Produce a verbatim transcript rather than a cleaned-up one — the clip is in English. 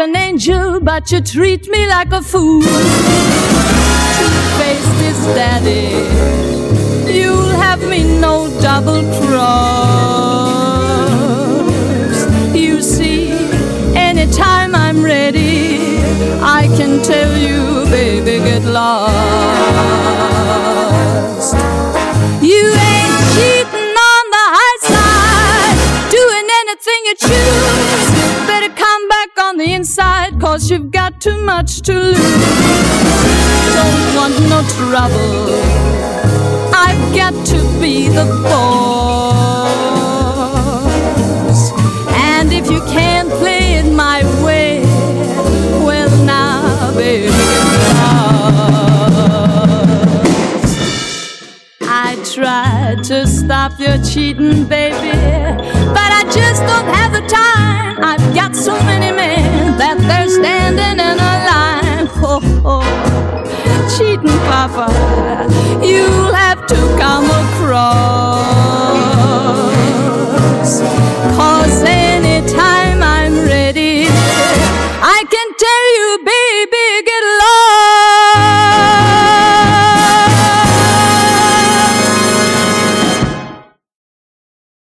an angel, but you treat me like a fool. Two-faced is daddy, you'll have me no double cross. You see, anytime I'm ready, I can tell you, baby, get lost. You ain't cheating on the high side, doing anything you choose. Better come back on the inside, cause you've got too much to lose. Don't want no trouble, I've got to be the boss. And if you can't play it my way, well now, baby, I tried to stop your cheating, baby, but I just don't have the time. I've got so many men that they're standing in a line. Oh, oh, cheating papa, you'll have to come across. Cause anytime I'm ready, I can tell you, baby,